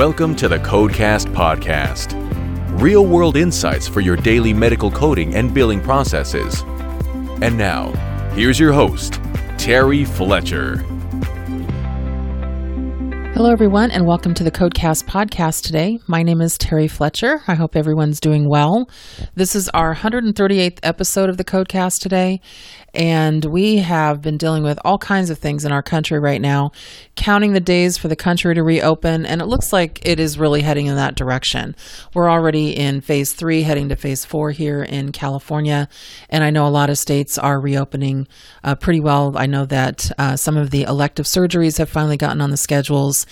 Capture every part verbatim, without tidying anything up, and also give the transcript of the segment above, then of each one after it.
Welcome to the Codecast podcast. Real-world insights for your daily medical coding and billing processes. And now, here's your host, Terry Fletcher. Hello, everyone, and welcome to the Codecast podcast today. My name is Terry Fletcher. I hope everyone's doing well. This is our one hundred thirty-eighth episode of the Codecast today, and we have been dealing with all kinds of things in our country right now, counting the days for the country to reopen, and it looks like it is really heading in that direction. We're already in phase three, heading to phase four here in California, and I know a lot of states are reopening uh, pretty well. I know that uh, some of the elective surgeries have finally gotten on the schedules,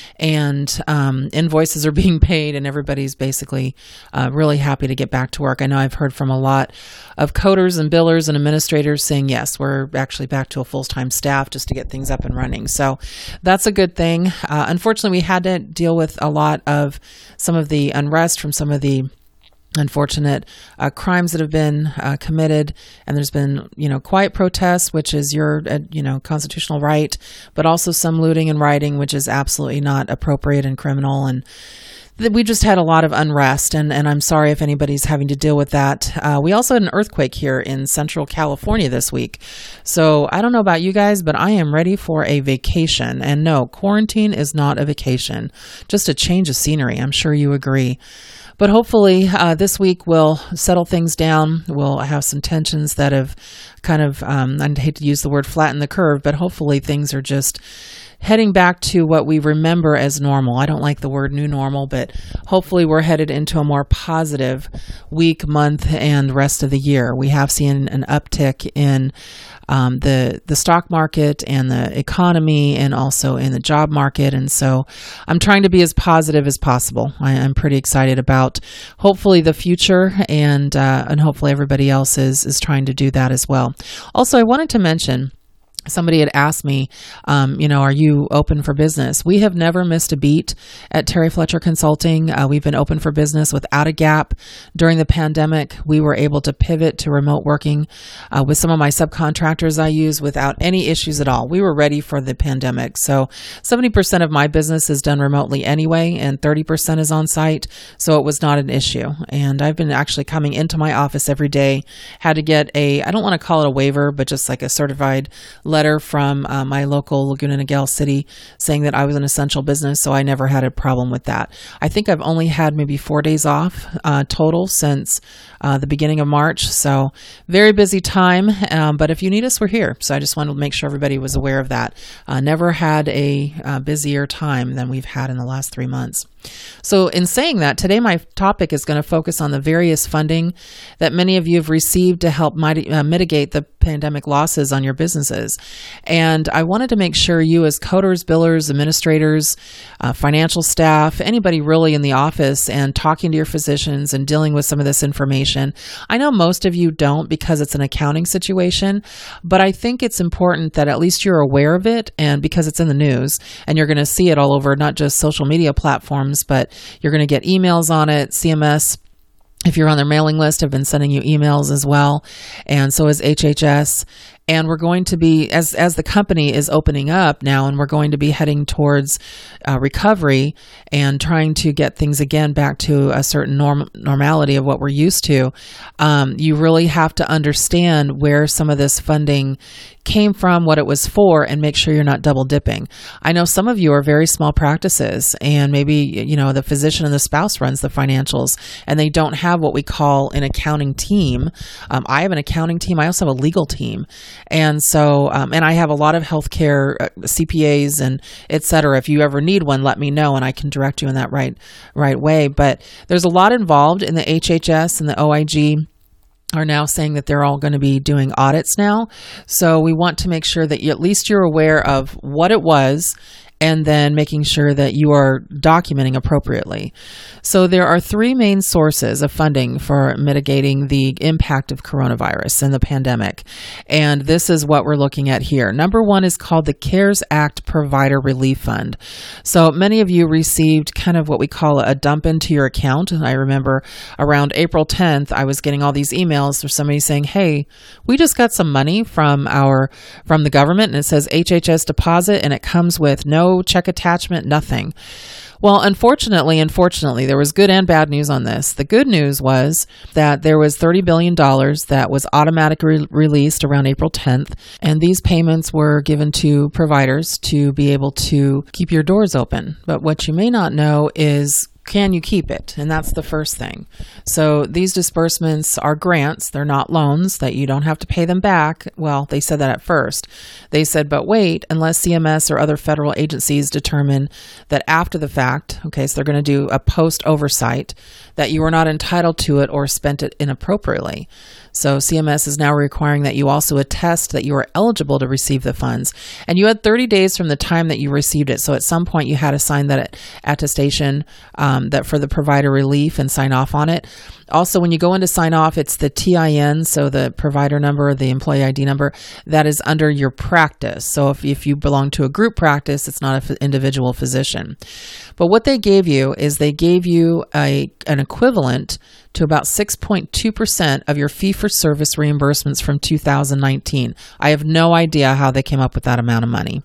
and um, invoices are being paid, and everybody's basically uh, really happy to get back to work. I know I've heard from a lot of coders and billers and administrators saying, yes, we're actually back to a full-time staff just to get things up and running. So that's a good thing. Uh, unfortunately, we had to deal with a lot of some of the unrest from some of the unfortunate uh, crimes that have been uh, committed, and there's been, you know, quiet protests, which is your, uh, you know, constitutional right, but also some looting and rioting, which is absolutely not appropriate and criminal. And th- we just had a lot of unrest, and, and I'm sorry if anybody's having to deal with that. Uh, we also had an earthquake here in Central California this week. So I don't know about you guys, but I am ready for a vacation. And no, quarantine is not a vacation, just a change of scenery. I'm sure you agree. But hopefully uh, this week we'll settle things down. We'll have some tensions that have kind of, um, I hate to use the word flatten the curve, but hopefully things are just heading back to what we remember as normal. I don't like the word new normal, but hopefully we're headed into a more positive week, month, and rest of the year. We have seen an uptick in um, the the stock market and the economy, and also in the job market. And so I'm trying to be as positive as possible. I, I'm pretty excited about hopefully the future, and uh, and hopefully everybody else is is trying to do that as well. Also, I wanted to mention, somebody had asked me, um, you know, are you open for business? We have never missed a beat at Terry Fletcher Consulting. Uh, we've been open for business without a gap. During the pandemic, we were able to pivot to remote working uh, with some of my subcontractors I use without any issues at all. We were ready for the pandemic. So seventy percent of my business is done remotely anyway, and thirty percent is on site. So it was not an issue. And I've been actually coming into my office every day, had to get a, I don't want to call it a waiver, but just like a certified letter from uh, my local Laguna Niguel city saying that I was an essential business, so I never had a problem with that. I think I've only had maybe four days off uh, total since uh, the beginning of March, so very busy time, um, but if you need us, we're here. So I just wanted to make sure everybody was aware of that. Uh, never had a uh, busier time than we've had in the last three months. So in saying that, today my topic is going to focus on the various funding that many of you have received to help mit- uh, mitigate the pandemic losses on your businesses. And I wanted to make sure you, as coders, billers, administrators, uh, financial staff, anybody really in the office and talking to your physicians and dealing with some of this information. I know most of you don't because it's an accounting situation, but I think it's important that at least you're aware of it, and because it's in the news and you're going to see it all over not just social media platforms, but you're going to get emails on it. C M S, if you're on their mailing list, have been sending you emails as well, and so is H H S. And we're going to be, as as the company is opening up now, and we're going to be heading towards uh, recovery and trying to get things again back to a certain norm, normality of what we're used to, um, you really have to understand where some of this funding came from, what it was for, and make sure you're not double dipping. I know some of you are very small practices, and maybe, you know, the physician and the spouse runs the financials, and they don't have what we call an accounting team. Um, I have an accounting team. I also have a legal team. And so, um, and I have a lot of healthcare uh, C P As and et cetera. If you ever need one, let me know and I can direct you in that right, right way. But there's a lot involved in the H H S and the O I G. Are now saying that they're all going to be doing audits now. So we want to make sure that you, at least you're aware of what it was, and then making sure that you are documenting appropriately. So there are three main sources of funding for mitigating the impact of coronavirus and the pandemic. And this is what we're looking at here. Number one is called the CARES Act Provider Relief Fund. So many of you received kind of what we call a dump into your account. And I remember around April tenth, I was getting all these emails from somebody saying, hey, we just got some money from our from the government, and it says H H S deposit, and it comes with no no check attachment, nothing. Well, unfortunately, unfortunately, there was good and bad news on this. The good news was that there was thirty billion dollars that was automatically re- released around April tenth, and these payments were given to providers to be able to keep your doors open. But what you may not know is, can you keep it? And that's the first thing. So these disbursements are grants. They're not loans that you don't have to pay them back. Well, they said that at first. They said, but wait, unless C M S or other federal agencies determine that after the fact, okay, so they're going to do a post oversight, that you are not entitled to it or spent it inappropriately. So C M S is now requiring that you also attest that you are eligible to receive the funds. And you had thirty days from the time that you received it. So at some point you had to sign that attestation um, that for the provider relief and sign off on it. Also, when you go in to sign off, it's the T I N, so the provider number, the employee I D number, that is under your practice. So if, if you belong to a group practice, it's not an individual physician. But what they gave you is they gave you a an equivalent to about six point two percent of your fee-for-service reimbursements from two thousand nineteen. I have no idea how they came up with that amount of money.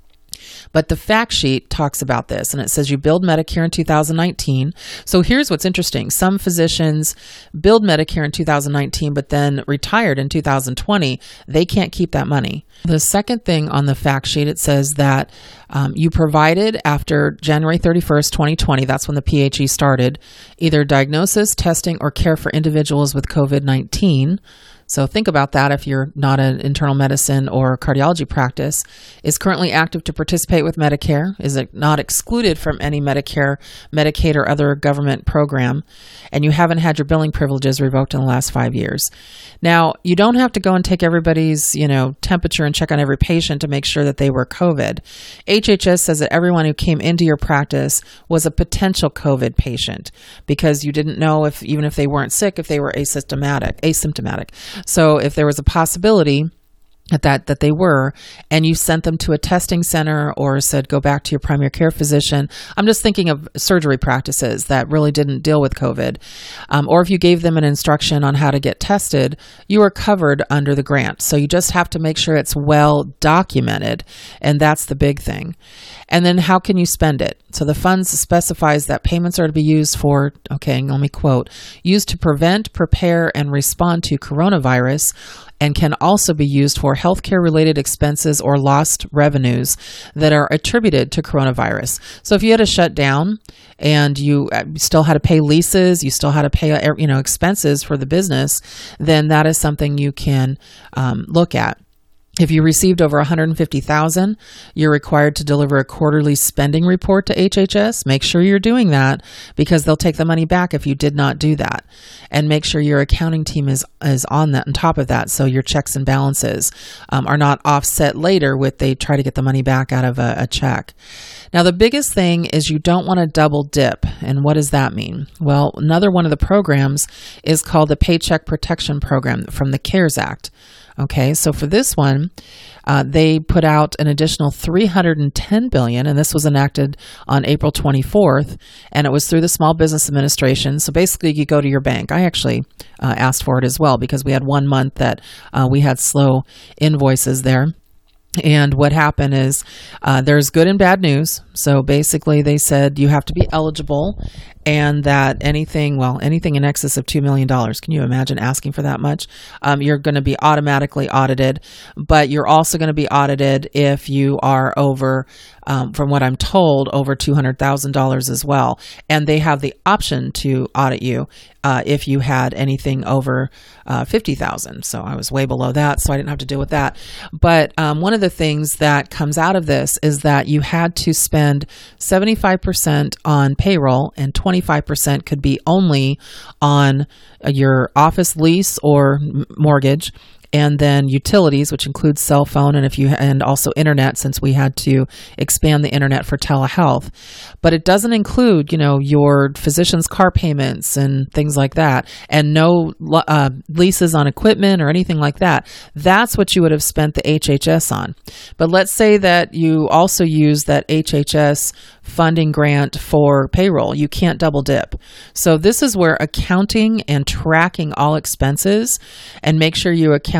But the fact sheet talks about this, and it says you billed Medicare in two thousand nineteen. So here's what's interesting. Some physicians billed Medicare in two thousand nineteen, but then retired in two thousand twenty. They can't keep that money. The second thing on the fact sheet, it says that um, you provided after January thirty-first, twenty twenty, that's when the P H E started, either diagnosis, testing, or care for individuals with COVID nineteen. So think about that if you're not an internal medicine or cardiology practice. Is currently active to participate with Medicare. Is it not excluded from any Medicare, Medicaid, or other government program. And you haven't had your billing privileges revoked in the last five years. Now, you don't have to go and take everybody's, you know, temperature and check on every patient to make sure that they were COVID. H H S says that everyone who came into your practice was a potential COVID patient because you didn't know if, even if they weren't sick, if they were asymptomatic, asymptomatic. So if there was a possibility that that they were, and you sent them to a testing center or said, go back to your primary care physician. I'm just thinking of surgery practices that really didn't deal with COVID. Um, or if you gave them an instruction on how to get tested, you are covered under the grant. So you just have to make sure it's well documented. And that's the big thing. And then how can you spend it? So the funds specifies that payments are to be used for, okay, let me quote, used to prevent, prepare, and respond to coronavirus, and can also be used for healthcare-related expenses or lost revenues that are attributed to coronavirus. So if you had to shut down and you still had to pay leases, you still had to pay, you know, expenses for the business, then that is something you can um, look at. If you received over one hundred fifty thousand dollars, you're required to deliver a quarterly spending report to H H S. Make sure you're doing that because they'll take the money back if you did not do that. And make sure your accounting team is is on that, on top of that, so your checks and balances um, are not offset later with they try to get the money back out of a, a check. Now, the biggest thing is you don't want to double dip. And what does that mean? Well, another one of the programs is called the Paycheck Protection Program from the CARES Act. Okay, so for this one, uh, they put out an additional three hundred ten billion dollars, and this was enacted on April twenty-fourth, and it was through the Small Business Administration. So basically, you go to your bank. I actually uh, asked for it as well because we had one month that uh, we had slow invoices there. And what happened is uh, there's good and bad news. So basically they said you have to be eligible and that anything, well, anything in excess of two million dollars, can you imagine asking for that much? Um, you're going to be automatically audited, but you're also going to be audited if you are over, um, from what I'm told, over two hundred thousand dollars as well. And they have the option to audit you uh, if you had anything over uh, fifty thousand dollars. So I was way below that, so I didn't have to deal with that. But um, one of the things that comes out of this is that you had to spend seventy-five percent on payroll and twenty-five percent could be only on your office lease or mortgage, and then utilities, which includes cell phone and if you and also internet, since we had to expand the internet for telehealth. But it doesn't include, you know, your physician's car payments and things like that, and no uh, leases on equipment or anything like that. That's what you would have spent the H H S on. But let's say that you also use that H H S funding grant for payroll. You can't double dip. So this is where accounting and tracking all expenses and make sure you account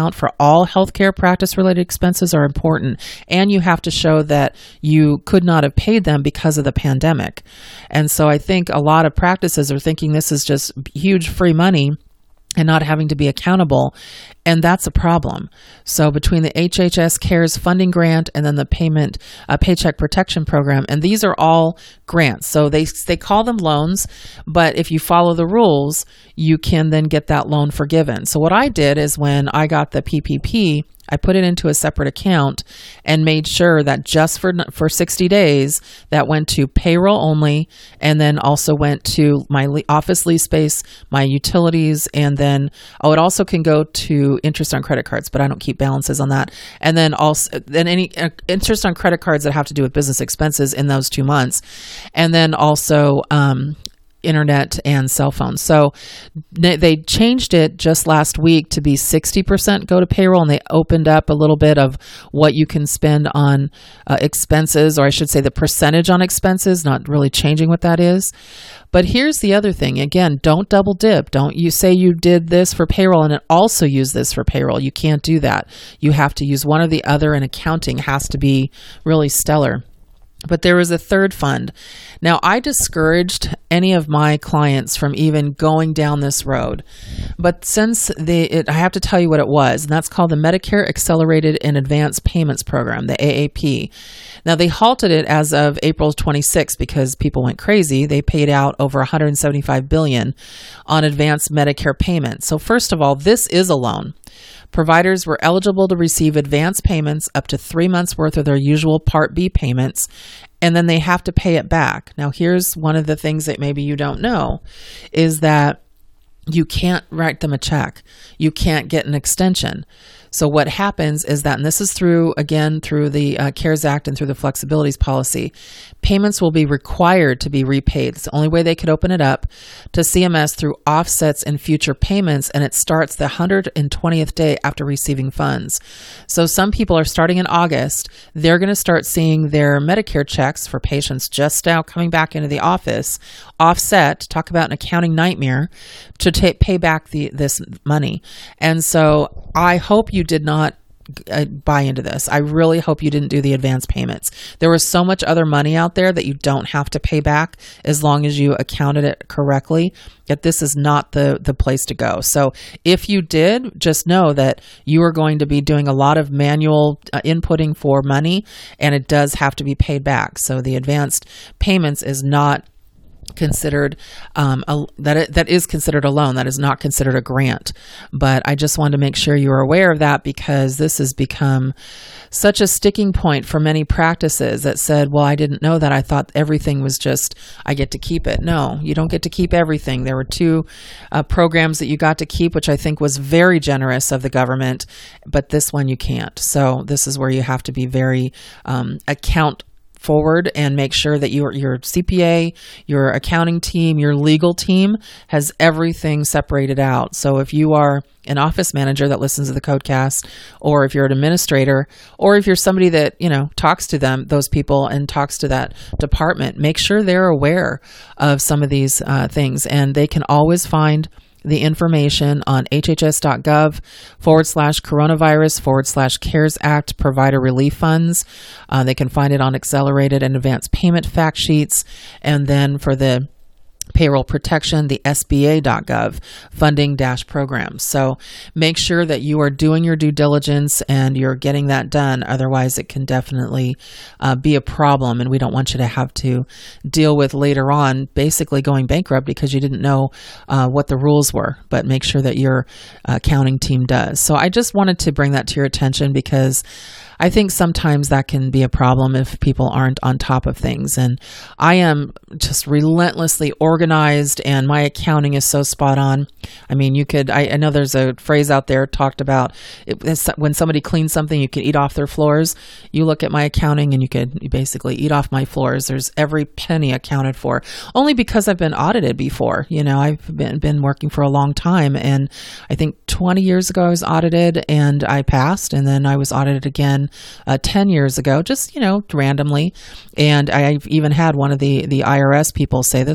account for all healthcare practice related expenses are important. And you have to show that you could not have paid them because of the pandemic. And so I think a lot of practices are thinking this is just huge free money and not having to be accountable. And that's a problem. So between the H H S CARES funding grant and then the payment uh, Paycheck Protection Program, and these are all grants. So they they call them loans, but if you follow the rules, you can then get that loan forgiven. So what I did is when I got the P P P, I put it into a separate account and made sure that just for for sixty days, that went to payroll only, and then also went to my le- office lease space, my utilities, and then, oh, it also can go to interest on credit cards, but I don't keep balances on that. And then also, then any uh, interest on credit cards that have to do with business expenses in those two months. And then also, um, internet and cell phones. So they changed it just last week to be sixty percent go to payroll, and they opened up a little bit of what you can spend on uh, expenses, or I should say the percentage on expenses, not really changing what that is. But here's the other thing. Again, don't double dip. Don't you say you did this for payroll and it also use this for payroll. You can't do that. You have to use one or the other, and accounting has to be really stellar. But there was a third fund. Now, I discouraged any of my clients from even going down this road. But since they, it, I have to tell you what it was, and that's called the Medicare Accelerated and Advanced Payments Program, the A A P. Now, they halted it as of April twenty-sixth because people went crazy. They paid out over one hundred seventy-five billion dollars on advanced Medicare payments. So first of all, this is a loan. Providers were eligible to receive advance payments up to three months worth of their usual Part B payments, and then they have to pay it back. Now, here's one of the things that maybe you don't know is that you can't write them a check. You can't get an extension. So what happens is that, and this is through, again, through the uh, CARES Act and through the flexibilities policy, payments will be required to be repaid. It's the only way they could open it up to C M S through offsets and future payments, and it starts the one hundred twentieth day after receiving funds. So some people are starting in August. They're going to start seeing their Medicare checks for patients just now coming back into the office offset. Talk about an accounting nightmare to ta- pay back the this money. And so I hope you did not uh, buy into this. I really hope you didn't do the advance payments. There was so much other money out there that you don't have to pay back as long as you accounted it correctly, that this is not the, the place to go. So if you did, just know that you are going to be doing a lot of manual uh, inputting for money, and it does have to be paid back. So the advanced payments is not considered um, a, that it, that is considered a loan. That is not considered a grant. But I just wanted to make sure you were aware of that, because this has become such a sticking point for many practices that said, well, I didn't know that. I thought everything was just, I get to keep it. No, you don't get to keep everything. There were two uh, programs that you got to keep, which I think was very generous of the government, but this one you can't. So this is where you have to be very um, account forward and make sure that your your C P A, your accounting team, your legal team has everything separated out. So if you are an office manager that listens to the Codecast, or if you're an administrator, or if you're somebody that, you know, talks to them, those people, and talks to that department, make sure they're aware of some of these uh, things, and they can always find the information on hhs.gov forward slash coronavirus forward slash CARES Act provider relief funds. Uh, they can find it on accelerated and advanced payment fact sheets. And then for the payroll protection, the S B A dot gov funding dash programs. So make sure that you are doing your due diligence and you're getting that done. Otherwise, it can definitely uh, be a problem, and we don't want you to have to deal with later on basically going bankrupt because you didn't know uh, what the rules were. But make sure that your uh, accounting team does. So I just wanted to bring that to your attention, because I think sometimes that can be a problem if people aren't on top of things. And I am just relentlessly organized, and my accounting is so spot on. I mean, you could, I, I know there's a phrase out there talked about it, when somebody cleans something, you can eat off their floors. You look at my accounting and you could basically eat off my floors. There's every penny accounted for, only because I've been audited before. You know, I've been, been working for a long time, and I think twenty years ago I was audited and I passed, and then I was audited again Uh, ten years ago, just, you know, randomly. And I've even had one of the, the I R S people say, this is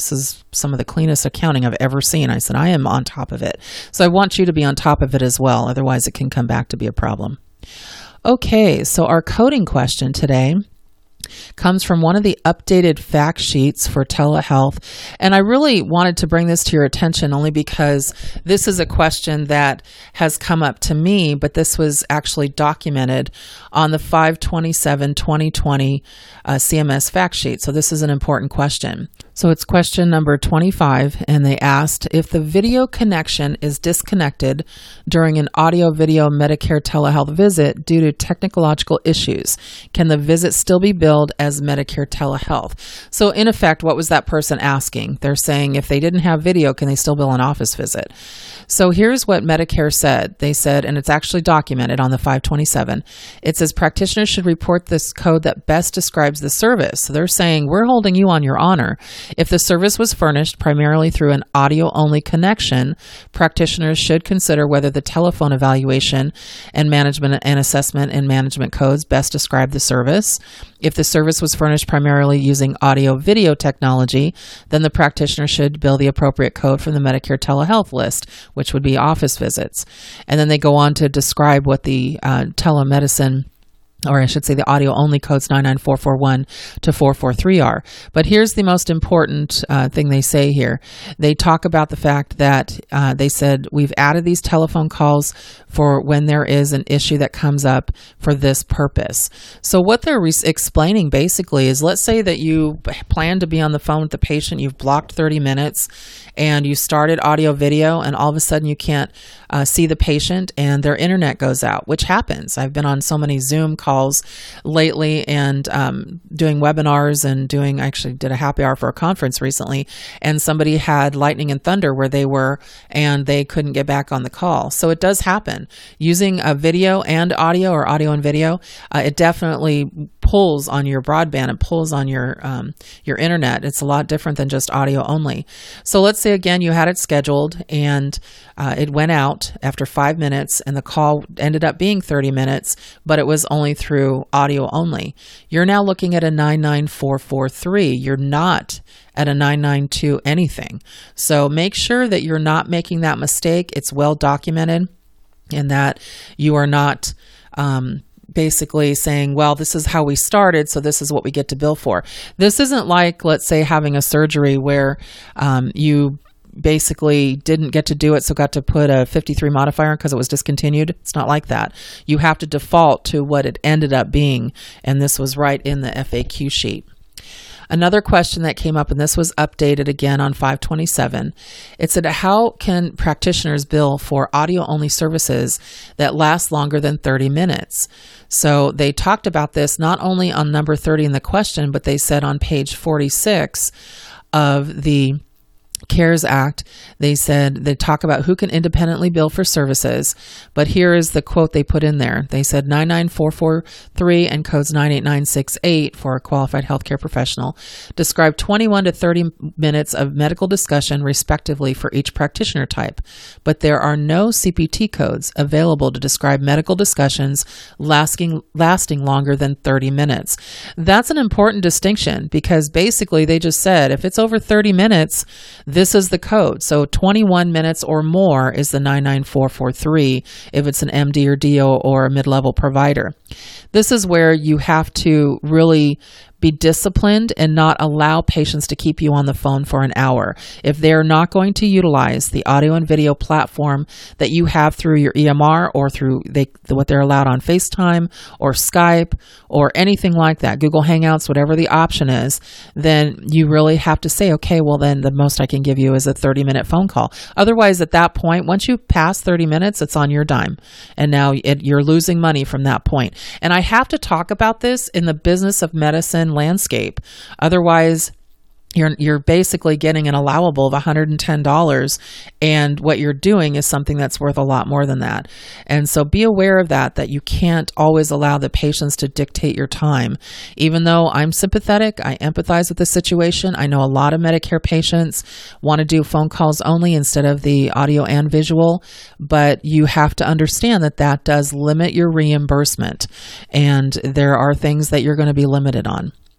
some of the cleanest accounting I've ever seen. I said, I am on top of it. So I want you to be on top of it as well. Otherwise, it can come back to be a problem. Okay, so our coding question today comes from one of the updated fact sheets for telehealth. And I really wanted to bring this to your attention only because this is a question that has come up to me, but this was actually documented on the five twenty-seven twenty twenty uh, C M S fact sheet. So this is an important question. So it's question number twenty-five, and they asked, if the video connection is disconnected during an audio-video Medicare telehealth visit due to technological issues, can the visit still be billed as Medicare telehealth? So in effect, what was that person asking? They're saying if they didn't have video, can they still bill an office visit? So here's what Medicare said. They said, and it's actually documented on the five twenty-seven, it says practitioners should report this code that best describes the service. So they're saying, we're holding you on your honor. If the service was furnished primarily through an audio-only connection, practitioners should consider whether the telephone evaluation and management and assessment and management codes best describe the service. If the service was furnished primarily using audio-video technology, then the practitioner should bill the appropriate code from the Medicare telehealth list, which would be office visits. And then they go on to describe what the uh, telemedicine, or I should say the audio-only codes nine nine four four one to four four three are. But here's the most important uh, thing they say here. They talk about the fact that uh, they said, we've added these telephone calls for when there is an issue that comes up for this purpose. So what they're re- explaining basically is, let's say that you plan to be on the phone with the patient, you've blocked thirty minutes, and you started audio video, and all of a sudden you can't uh, see the patient and their internet goes out, which happens. I've been on so many Zoom calls lately and um, doing webinars and doing, I actually did a happy hour for a conference recently, and somebody had lightning and thunder where they were and they couldn't get back on the call. So it does happen. Using a video and audio, or audio and video, uh, it definitely pulls on your broadband and pulls on your um, your internet. It's a lot different than just audio only. So let's say again you had it scheduled and uh, it went out after five minutes and the call ended up being thirty minutes, but it was only through audio only. You're now looking at a nine nine four four three. You're not at a nine nine two anything. So make sure that you're not making that mistake. It's well documented, and that you are not um, basically saying, well, this is how we started, so this is what we get to bill for. This isn't like, let's say, having a surgery where um, you basically didn't get to do it, so got to put a fifty-three modifier because it was discontinued. It's not like that. You have to default to what it ended up being, and this was right in the F A Q sheet. Another question that came up, and this was updated again on five twenty-seven, it said, how can practitioners bill for audio-only services that last longer than thirty minutes? So they talked about this not only on number thirty in the question, but they said on page forty-six of the CARES Act, they said, they talk about who can independently bill for services, but here is the quote they put in there. They said nine nine four four three and codes nine eight nine six eight for a qualified healthcare professional describe twenty-one to thirty minutes of medical discussion respectively for each practitioner type, but there are no C P T codes available to describe medical discussions lasting lasting longer than thirty minutes. That's an important distinction, because basically they just said if it's over thirty minutes, this is the code. So twenty-one minutes or more is the nine nine four four three if it's an M D or D O or a mid-level provider. This is where you have to really be disciplined and not allow patients to keep you on the phone for an hour. If they're not going to utilize the audio and video platform that you have through your E M R or through they, what they're allowed on FaceTime or Skype or anything like that, Google Hangouts, whatever the option is, then you really have to say, okay, well then the most I can give you is a thirty minute phone call. Otherwise, at that point, once you pass thirty minutes, it's on your dime. And now it, you're losing money from that point. And I have to talk about this in the business of medicine landscape. Otherwise, you're you're basically getting an allowable of one hundred ten dollars, and what you're doing is something that's worth a lot more than that. And so be aware of that, that you can't always allow the patients to dictate your time. Even though I'm sympathetic, I empathize with the situation. I know a lot of Medicare patients want to do phone calls only instead of the audio and visual, but you have to understand that that does limit your reimbursement, and there are things that you're going to be limited on.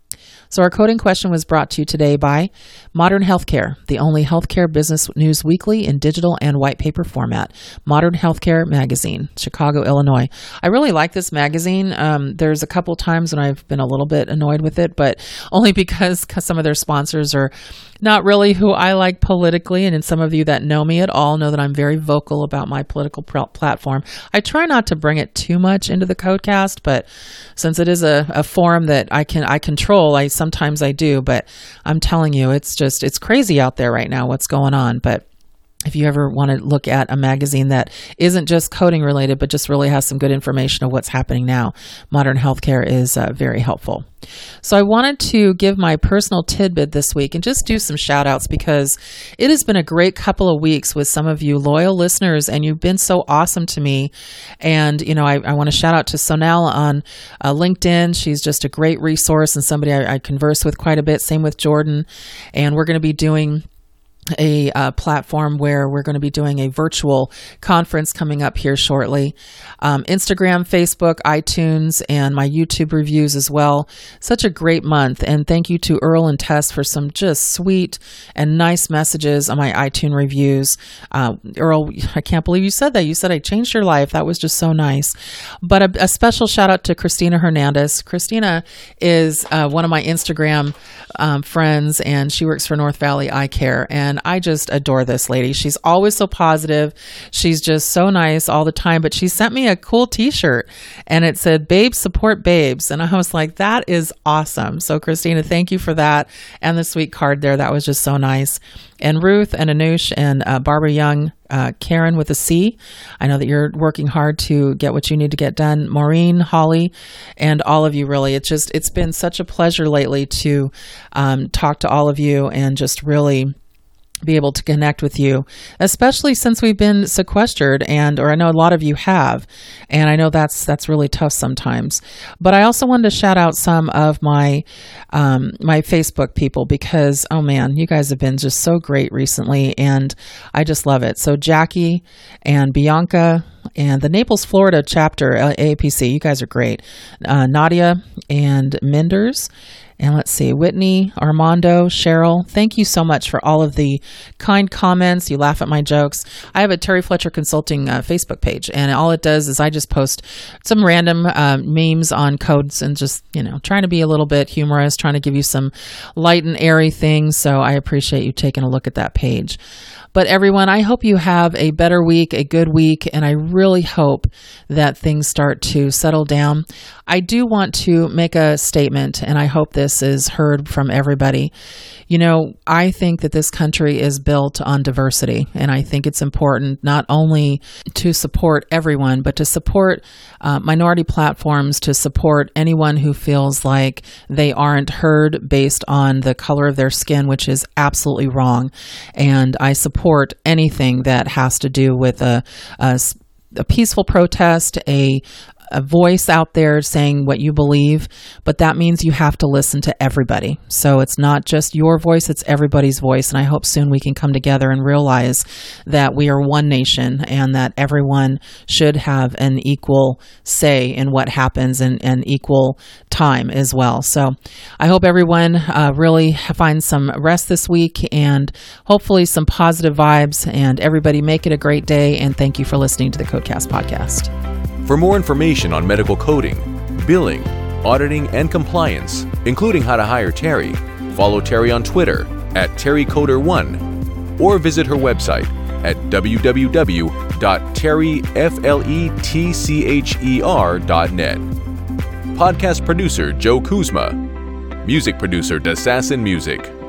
So our coding question was brought to you today by Modern Healthcare, the only healthcare business news weekly in digital and white paper format. Modern Healthcare Magazine, Chicago, Illinois. I really like this magazine. Um, there's a couple times when I've been a little bit annoyed with it, but only because some of their sponsors are not really who I like politically. And in some of you that know me at all know that I'm very vocal about my political pr- platform. I try not to bring it too much into the Codecast, but since it is a, a forum that I can I control, I sometimes I do. But I'm telling you, it's just it's crazy out there right now. What's going on? But if you ever want to look at a magazine that isn't just coding related, but just really has some good information of what's happening now, Modern Healthcare is uh, very helpful. So I wanted to give my personal tidbit this week and just do some shout outs because it has been a great couple of weeks with some of you loyal listeners and you've been so awesome to me. And, you know, I, I want to shout out to Sonal on uh, LinkedIn. She's just a great resource and somebody I, I converse with quite a bit. Same with Jordan. And we're going to be doing a uh, platform where we're going to be doing a virtual conference coming up here shortly. Um, Instagram, Facebook, iTunes, and my YouTube reviews as well. Such a great month. And thank you to Earl and Tess for some just sweet and nice messages on my iTunes reviews. Uh, Earl, I can't believe you said that. You said I changed your life. That was just so nice. But a, a special shout out to Christina Hernandez. Christina is uh, one of my Instagram um, friends, and she works for North Valley Eye Care. And I just adore this lady. She's always so positive. She's just so nice all the time. But she sent me a cool t-shirt and it said, "Babes support babes." And I was like, that is awesome. So Christina, thank you for that. And the sweet card there. That was just so nice. And Ruth and Anush and uh, Barbara Young, uh, Karen with a C. I know that you're working hard to get what you need to get done. Maureen, Holly, and all of you really. It's just, it's been such a pleasure lately to um, talk to all of you and just really be able to connect with you, especially since we've been sequestered and, or I know a lot of you have, and I know that's, that's really tough sometimes. But I also wanted to shout out some of my, um, my Facebook people because, oh man, you guys have been just so great recently and I just love it. So Jackie and Bianca and the Naples, Florida chapter, A A P C, you guys are great. Uh, Nadia and Minders. And let's see, Whitney, Armando, Cheryl, thank you so much for all of the kind comments. You laugh at my jokes. I have a Terry Fletcher Consulting uh, Facebook page, and all it does is I just post some random um, memes on codes and just, you know, trying to be a little bit humorous, trying to give you some light and airy things. So I appreciate you taking a look at that page. But everyone, I hope you have a better week, a good week, and I really hope that things start to settle down. I do want to make a statement, and I hope this is heard from everybody. You know, I think that this country is built on diversity, and I think it's important not only to support everyone, but to support uh, minority platforms, to support anyone who feels like they aren't heard based on the color of their skin, which is absolutely wrong. And I support anything that has to do with a, a, a peaceful protest, a a voice out there saying what you believe, but that means you have to listen to everybody. So it's not just your voice, it's everybody's voice. And I hope soon we can come together and realize that we are one nation and that everyone should have an equal say in what happens and, and equal time as well. So I hope everyone uh, really finds some rest this week and hopefully some positive vibes, and everybody make it a great day. And thank you for listening to the Codecast podcast. For more information on medical coding, billing, auditing, and compliance, including how to hire Terry, follow Terry on Twitter at Terry Coder one or visit her website at w w w dot terry fletcher dot net. Podcast producer Joe Kuzma. Music producer Dassassin Music.